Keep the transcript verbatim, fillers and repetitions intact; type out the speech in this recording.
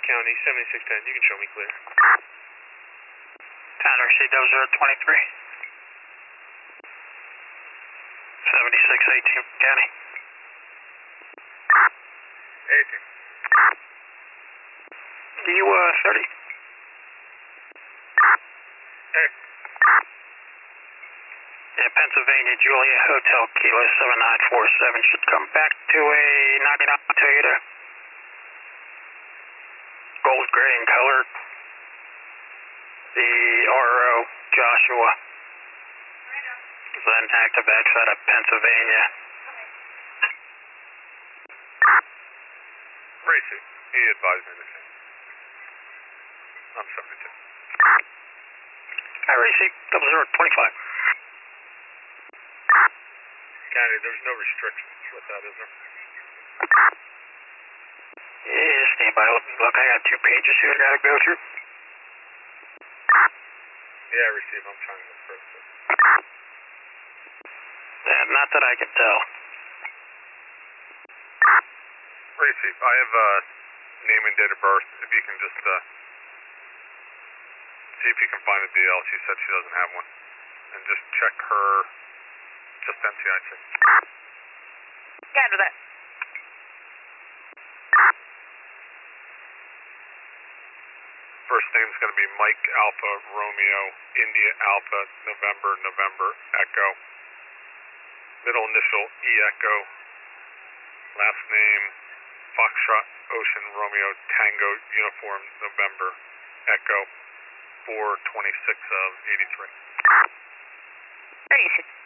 County, seventy-six ten, you can show me clear. Tanner, C zero twenty-three. seventy-six eighteen County. eighteen. You, uh, thirty. Hey. Yeah, Pennsylvania, Julia Hotel, Kilo seven nine four seven, should come back to a ninety-nine Toyota. Gold gray in color. The R O, Joshua. Then active X out of Pennsylvania. Racy, he advised me the same. I'm seventy-two. Hi, Racy, double zero twenty-five. County, there's no restrictions with that, is there? Yeah, stand by, let me look, I got two pages here I gotta go through. Yeah, receive, I'm trying to look for it. Yeah, not that I can tell. Receive, I have uh, name and date of birth. If you can just uh, see if you can find a D L. She said she doesn't have one. And just check her, just N C I C. Yeah, do that. First name's going to be Mike Alpha Romeo India Alpha November November Echo. Middle initial E Echo. Last name Foxtrot Ocean Romeo Tango Uniform November Echo. four twenty-six of eighty-three. thirty-six.